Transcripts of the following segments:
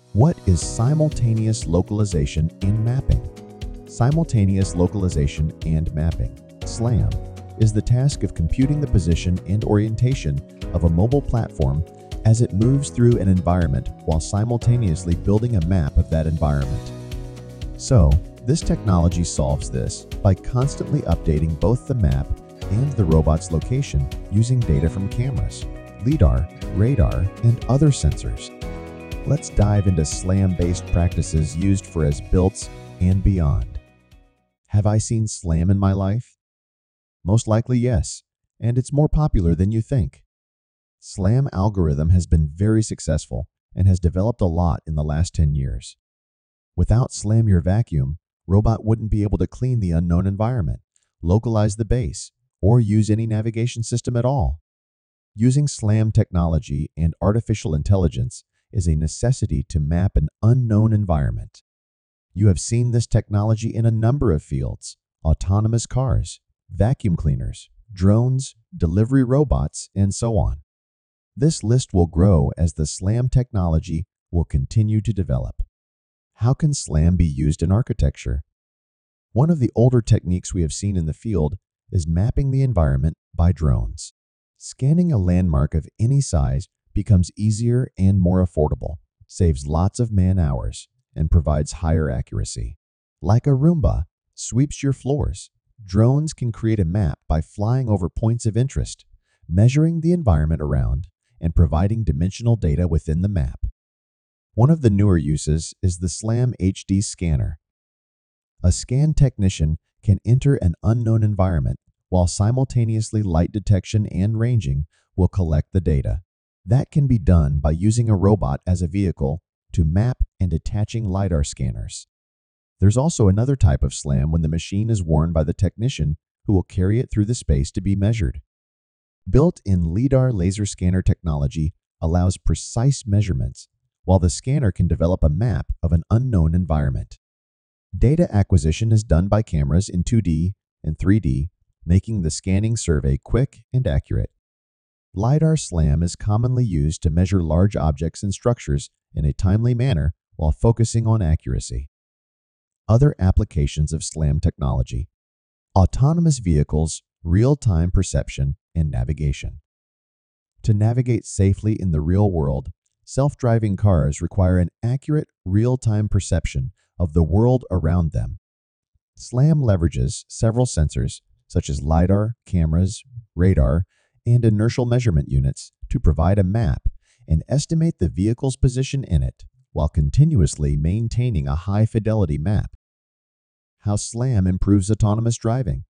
What is simultaneous localization and mapping? Simultaneous localization and mapping, SLAM, is the task of computing the position and orientation of a mobile platform as it moves through an environment while simultaneously building a map of that environment. So, this technology solves this by constantly updating both the map and the robot's location using data from cameras, LiDAR, radar, and other sensors. Let's dive into SLAM-based practices used for as-builts and beyond. Have I seen SLAM in my life? Most likely yes, and it's more popular than you think. SLAM algorithm has been very successful and has developed a lot in the last 10 years. Without SLAM Your Vacuum, robot wouldn't be able to clean the unknown environment, localize the base, or use any navigation system at all. Using SLAM technology and artificial intelligence is a necessity to map an unknown environment. You have seen this technology in a number of fields: autonomous cars, vacuum cleaners, drones, delivery robots, and so on. This list will grow as the SLAM technology will continue to develop. How can SLAM be used in architecture? One of the older techniques we have seen in the field is mapping the environment by drones. Scanning a landmark of any size becomes easier and more affordable, saves lots of man-hours, and provides higher accuracy. Like a Roomba, sweeps your floors, drones can create a map by flying over points of interest, measuring the environment around, and providing dimensional data within the map. One of the newer uses is the SLAM HD scanner. A scan technician can enter an unknown environment while simultaneously light detection and ranging will collect the data. That can be done by using a robot as a vehicle to map and attaching LiDAR scanners. There's also another type of SLAM when the machine is worn by the technician who will carry it through the space to be measured. Built-in LiDAR laser scanner technology allows precise measurements, while the scanner can develop a map of an unknown environment. Data acquisition is done by cameras in 2D and 3D, making the scanning survey quick and accurate. LiDAR SLAM is commonly used to measure large objects and structures in a timely manner while focusing on accuracy. Other applications of SLAM technology: autonomous vehicles, real-time perception, and navigation. To navigate safely in the real world, self-driving cars require an accurate, real-time perception of the world around them. SLAM leverages several sensors such as LiDAR, cameras, radar, and inertial measurement units to provide a map and estimate the vehicle's position in it while continuously maintaining a high-fidelity map. How SLAM improves autonomous driving.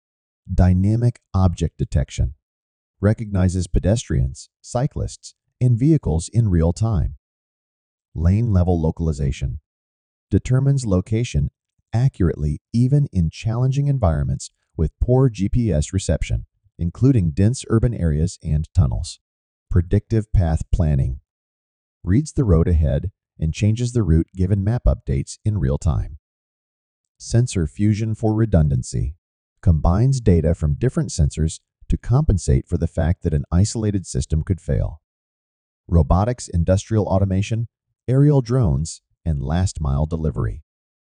Dynamic object detection. Recognizes pedestrians, cyclists, and vehicles in real time. Lane-level localization. Determines location accurately even in challenging environments with poor GPS reception, including dense urban areas and tunnels. Predictive path planning. Reads the road ahead and changes the route given map updates in real time. Sensor fusion for redundancy. Combines data from different sensors to compensate for the fact that an isolated system could fail. Robotics, industrial automation, aerial drones, and last-mile delivery.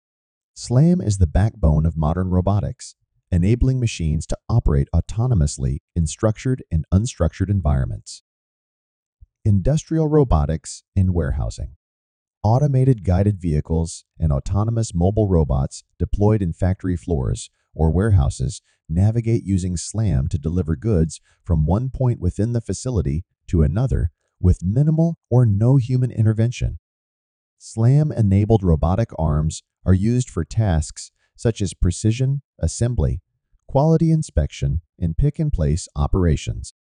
SLAM is the backbone of modern robotics, enabling machines to operate autonomously in structured and unstructured environments. Industrial robotics and warehousing. Automated guided vehicles and autonomous mobile robots deployed in factory floors or warehouses navigate using SLAM to deliver goods from one point within the facility to another with minimal or no human intervention. SLAM-enabled robotic arms are used for tasks such as precision, assembly, quality inspection, and pick-and-place operations.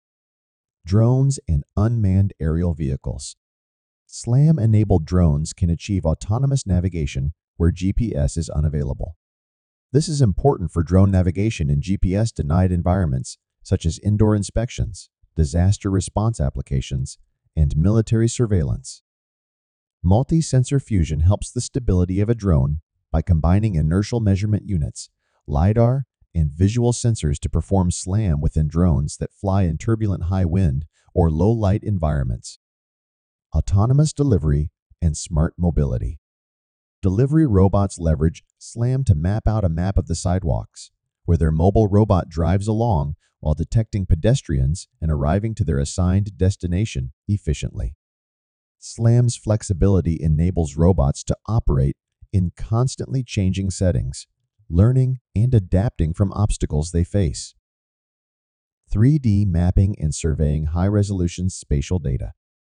Drones and unmanned aerial vehicles. SLAM-enabled drones can achieve autonomous navigation where GPS is unavailable. This is important for drone navigation in GPS-denied environments such as indoor inspections, disaster response applications, and military surveillance. Multi-sensor fusion helps the stability of a drone by combining inertial measurement units, LiDAR, and visual sensors to perform SLAM within drones that fly in turbulent high wind or low light environments. Autonomous delivery and smart mobility. Delivery robots leverage SLAM to map out a map of the sidewalks, where their mobile robot drives along while detecting pedestrians and arriving to their assigned destination efficiently. SLAM's flexibility enables robots to operate in constantly changing settings, learning and adapting from obstacles they face. 3D mapping and surveying high-resolution spatial data.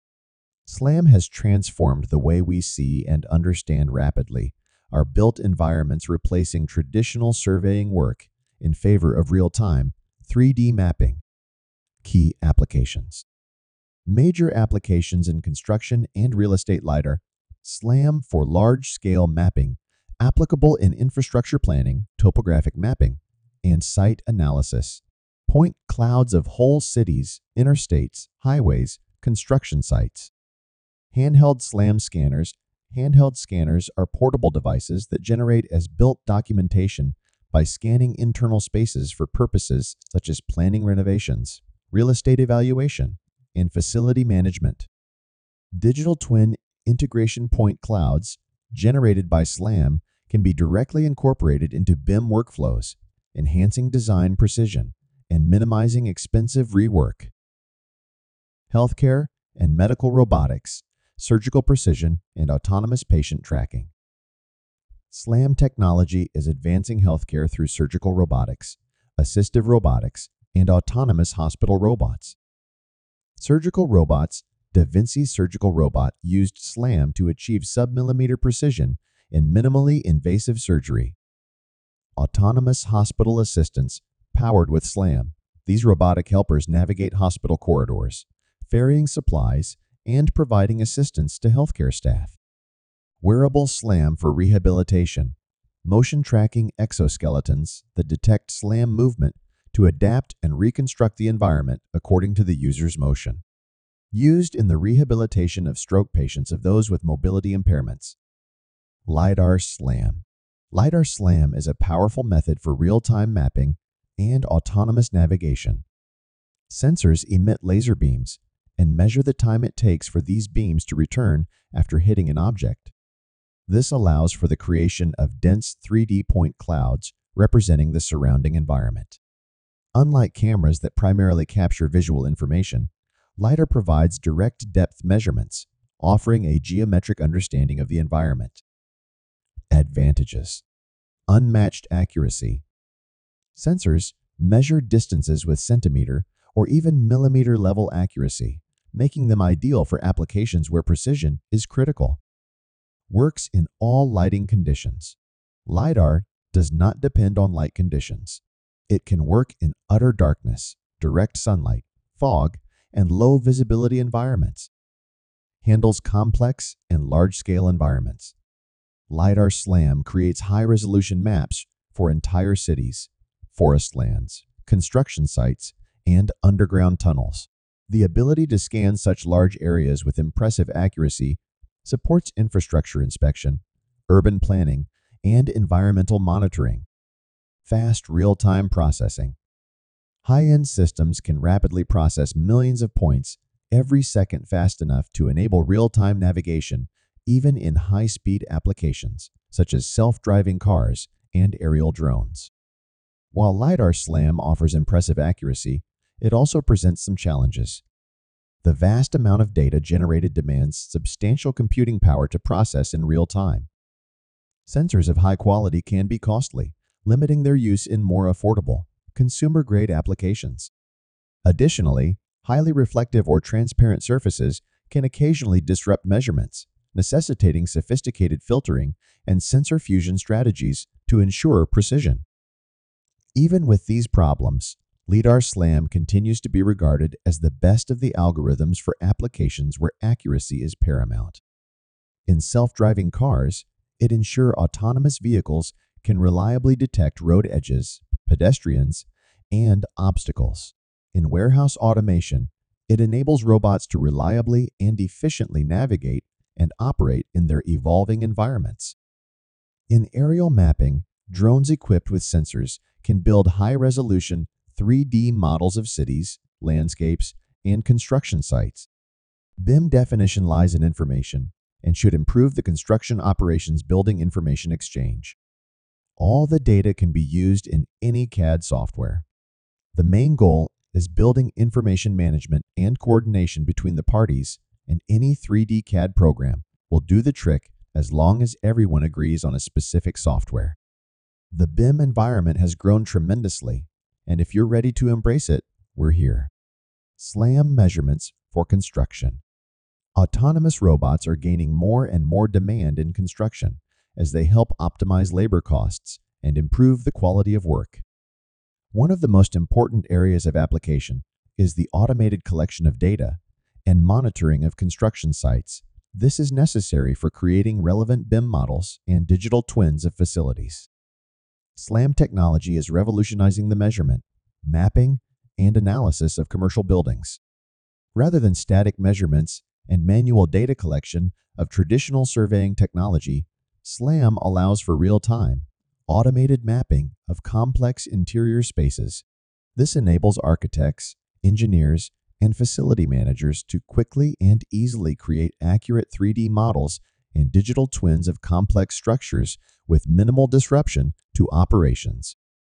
SLAM has transformed the way we see and understand rapidly, our built environments replacing traditional surveying work in favor of real-time 3D mapping. Key applications. Major applications in construction and real estate LiDAR. SLAM for large-scale mapping, applicable in infrastructure planning, topographic mapping, and site analysis. Point clouds of whole cities, interstates, highways, construction sites. Handheld SLAM scanners. Handheld scanners are portable devices that generate as-built documentation by scanning internal spaces for purposes such as planning renovations, real estate evaluation, and facility management. Digital twin integration point clouds generated by SLAM can be directly incorporated into BIM workflows, enhancing design precision and minimizing expensive rework. Healthcare and medical robotics, surgical precision, and autonomous patient tracking. SLAM technology is advancing healthcare through surgical robotics, assistive robotics, and autonomous hospital robots. Surgical robots. Da Vinci surgical robot used SLAM to achieve sub-millimeter precision in minimally invasive surgery. Autonomous hospital assistants powered with SLAM. These robotic helpers navigate hospital corridors, ferrying supplies, and providing assistance to healthcare staff. Wearable SLAM for rehabilitation. Motion tracking exoskeletons that detect SLAM movement to adapt and reconstruct the environment according to the user's motion. Used in the rehabilitation of stroke patients of those with mobility impairments. LiDAR SLAM. LiDAR SLAM is a powerful method for real-time mapping and autonomous navigation. Sensors emit laser beams and measure the time it takes for these beams to return after hitting an object. This allows for the creation of dense 3D point clouds representing the surrounding environment. Unlike cameras that primarily capture visual information, LiDAR provides direct depth measurements, offering a geometric understanding of the environment. Advantages. Unmatched accuracy. Sensors measure distances with centimeter or even millimeter level accuracy, making them ideal for applications where precision is critical. Works in all lighting conditions. LiDAR does not depend on light conditions. It can work in utter darkness, direct sunlight, fog, and low visibility environments. Handles complex and large-scale environments. LiDAR SLAM creates high-resolution maps for entire cities, forest lands, construction sites, and underground tunnels. The ability to scan such large areas with impressive accuracy supports infrastructure inspection, urban planning, and environmental monitoring. Fast real-time processing. High-end systems can rapidly process millions of points every second fast enough to enable real-time navigation, even in high-speed applications, such as self-driving cars and aerial drones. While LiDAR SLAM offers impressive accuracy, it also presents some challenges. The vast amount of data generated demands substantial computing power to process in real time. Sensors of high quality can be costly, limiting their use in more affordable, consumer-grade applications. Additionally, highly reflective or transparent surfaces can occasionally disrupt measurements, necessitating sophisticated filtering and sensor fusion strategies to ensure precision. Even with these problems, LiDAR SLAM continues to be regarded as the best of the algorithms for applications where accuracy is paramount. In self-driving cars, it ensures autonomous vehicles can reliably detect road edges, pedestrians, and obstacles. In warehouse automation, it enables robots to reliably and efficiently navigate and operate in their evolving environments. In aerial mapping, drones equipped with sensors can build high-resolution 3D models of cities, landscapes, and construction sites. BIM definition lies in information, and should improve the construction operations building information exchange. All the data can be used in any CAD software. The main goal is building information management and coordination between the parties, and any 3D CAD program will do the trick as long as everyone agrees on a specific software. The BIM environment has grown tremendously, and if you're ready to embrace it, we're here. SLAM measurements for construction. Autonomous robots are gaining more and more demand in construction as they help optimize labor costs and improve the quality of work. One of the most important areas of application is the automated collection of data and monitoring of construction sites. This is necessary for creating relevant BIM models and digital twins of facilities. SLAM technology is revolutionizing the measurement, mapping, and analysis of commercial buildings. Rather than static measurements and manual data collection of traditional surveying technology, SLAM allows for real-time, automated mapping of complex interior spaces. This enables architects, engineers, and facility managers to quickly and easily create accurate 3D models and digital twins of complex structures with minimal disruption to operations.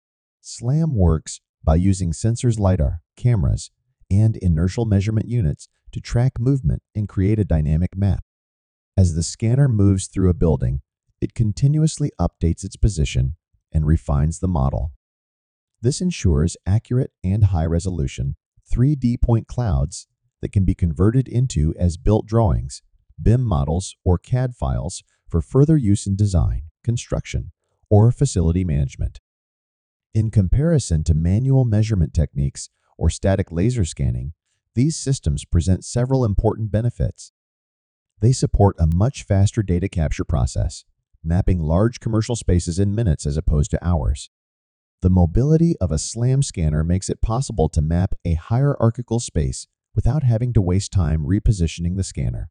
SLAM works by using sensors, LiDAR, cameras, and inertial measurement units to track movement and create a dynamic map. As the scanner moves through a building, it continuously updates its position and refines the model. This ensures accurate and high-resolution 3D point clouds that can be converted into as-built drawings, BIM models, or CAD files for further use in design, construction, or facility management. In comparison to manual measurement techniques or static laser scanning, these systems present several important benefits. They support a much faster data capture process, mapping large commercial spaces in minutes as opposed to hours. The mobility of a SLAM scanner makes it possible to map a hierarchical space without having to waste time repositioning the scanner.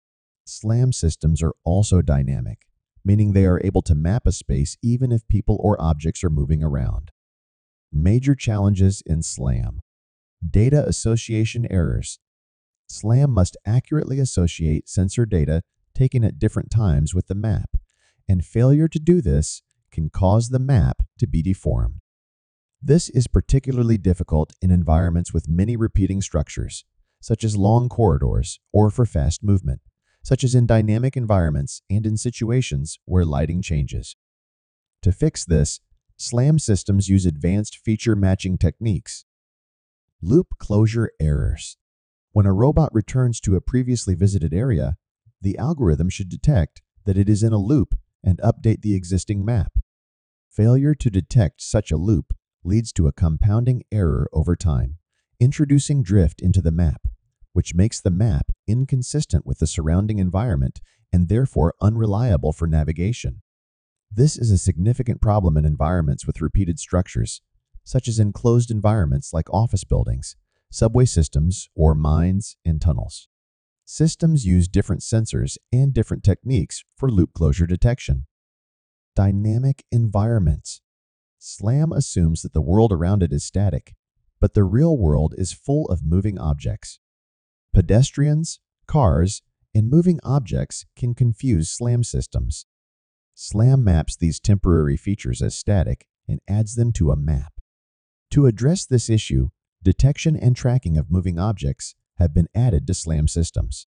SLAM systems are also dynamic, meaning they are able to map a space even if people or objects are moving around. Major challenges in SLAM. Data association errors. SLAM must accurately associate sensor data taken at different times with the map, and failure to do this can cause the map to be deformed. This is particularly difficult in environments with many repeating structures, such as long corridors, or for fast movement, such as in dynamic environments and in situations where lighting changes. To fix this, SLAM systems use advanced feature matching techniques. Loop closure errors. When a robot returns to a previously visited area, the algorithm should detect that it is in a loop and update the existing map. Failure to detect such a loop leads to a compounding error over time, introducing drift into the map, which makes the map inconsistent with the surrounding environment and therefore unreliable for navigation. This is a significant problem in environments with repeated structures, such as enclosed environments like office buildings, subway systems, or mines and tunnels. Systems use different sensors and different techniques for loop closure detection. Dynamic environments. SLAM assumes that the world around it is static, but the real world is full of moving objects. Pedestrians, cars, and moving objects can confuse SLAM systems. SLAM maps these temporary features as static and adds them to a map. To address this issue, detection and tracking of moving objects have been added to SLAM systems.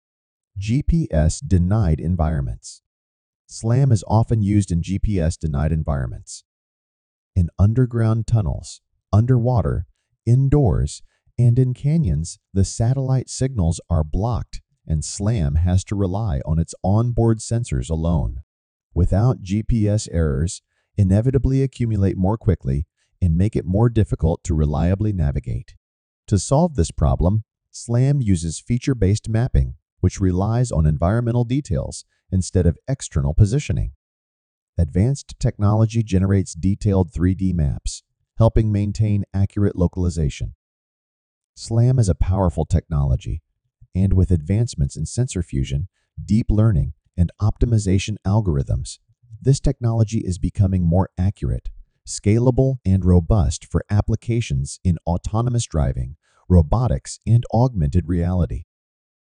GPS-denied environments. SLAM is often used in GPS-denied environments. In underground tunnels, underwater, indoors, and in canyons, the satellite signals are blocked and SLAM has to rely on its onboard sensors alone. Without GPS, errors inevitably accumulate more quickly and make it more difficult to reliably navigate. To solve this problem, SLAM uses feature-based mapping, which relies on environmental details instead of external positioning. Advanced technology generates detailed 3D maps, helping maintain accurate localization. SLAM is a powerful technology, and with advancements in sensor fusion, deep learning, and optimization algorithms, this technology is becoming more accurate, scalable, and robust for applications in autonomous driving, robotics, and augmented reality.